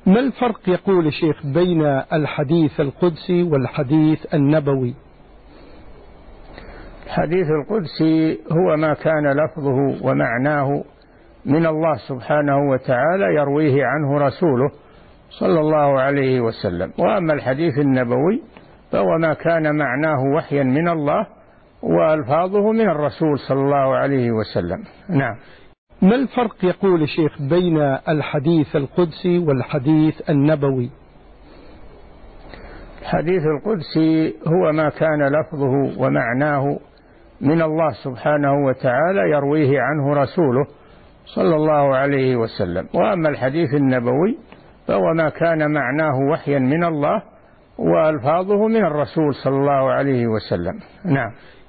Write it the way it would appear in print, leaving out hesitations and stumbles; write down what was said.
ما الفرق يقول الشيخ بين الحديث القدسي والحديث النبوي؟ الحديث القدسي هو ما كان لفظه ومعناه من الله سبحانه وتعالى يرويه عنه رسوله صلى الله عليه وسلم. وأما الحديث النبوي فهو ما كان معناه وحيا من الله وألفاظه من الرسول صلى الله عليه وسلم. نعم. ما الفرق يقول الشيخ بين الحديث القدسي والحديث النبوي؟ الحديث القدسي هو ما كان لفظه ومعناه من الله سبحانه وتعالى يرويه عنه رسوله صلى الله عليه وسلم. وأما الحديث النبوي فهو ما كان معناه وحيا من الله وألفاظه من الرسول صلى الله عليه وسلم. نعم.